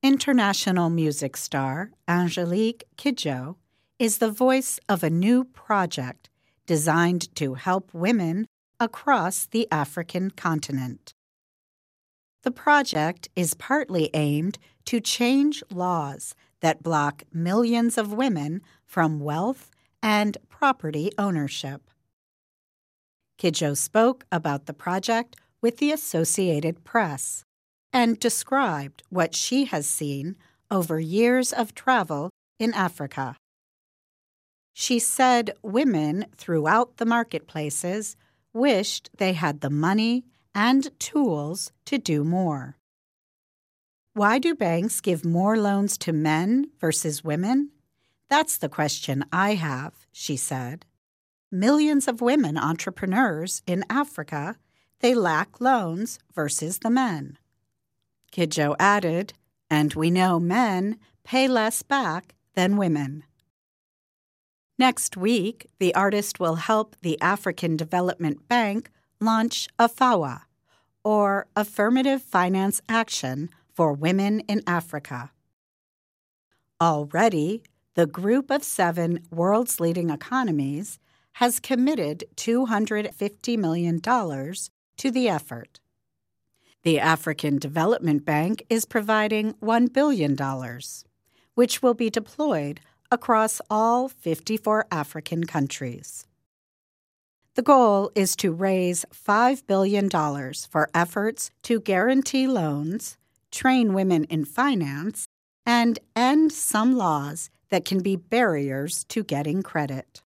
International music star Angelique Kidjo is the voice of a new project designed to help women across the African continent. The project is partly aimed to change laws that block millions of women from wealth and property ownership. Kidjo spoke about the project with the Associated Press and described what she has seen over years of travel in Africa. She said women throughout the marketplaces wished they had the money and tools to do more. Why do banks give more loans to men versus women? That's the question I have, she said. Millions of women entrepreneurs in Africa, they lack loans versus the men. Kidjo added, and we know men pay less back than women. Next week, the artist will help the African Development Bank launch AFAWA, or Affirmative Finance Action for Women in Africa. Already, the Group of 7 world's leading economies has committed $250 million to the effort. The African Development Bank is providing $1 billion, which will be deployed across all 54 African countries. The goal is to raise $5 billion for efforts to guarantee loans, train women in finance, and end some laws that can be barriers to getting credit.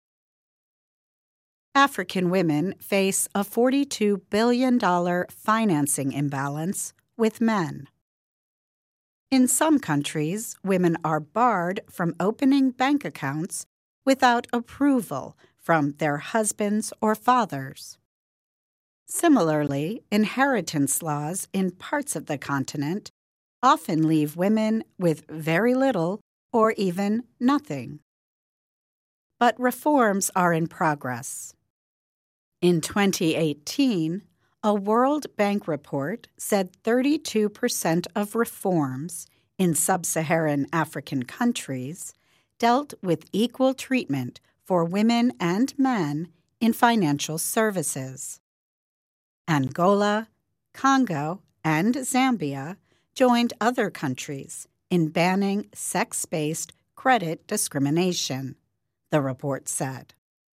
African women face a $42 billion financing imbalance with men. In some countries, women are barred from opening bank accounts without approval from their husbands or fathers. Similarly, inheritance laws in parts of the continent often leave women with very little or even nothing. But reforms are in progress. In 2018, a World Bank report said 32% of reforms in sub-Saharan African countries dealt with equal treatment for women and men in financial services. Angola, Congo, and Zambia joined other countries in banning sex-based credit discrimination, the report said.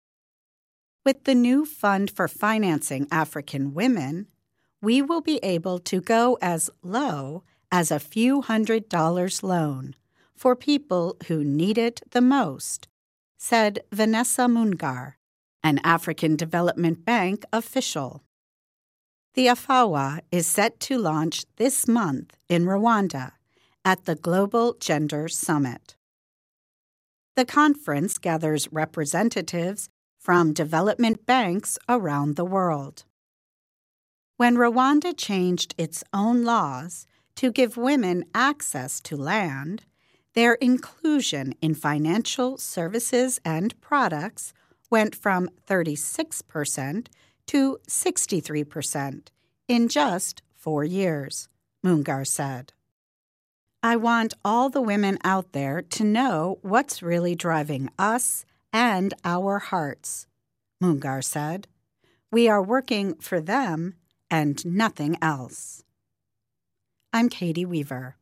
With the new fund for financing African women, we will be able to go as low as a few $100 loan for people who need it the most, said Vanessa Mungar, an African Development Bank official. The AFAWA is set to launch this month in Rwanda at the Global Gender Summit. The conference gathers representatives from development banks around the world. When Rwanda changed its own laws to give women access to land, their inclusion in financial services and products went from 36% to 63% in just 4 years, Mungar said. I want all the women out there to know what's really driving us and our hearts, Mungar said. We are working for them and nothing else. I'm Katie Weaver.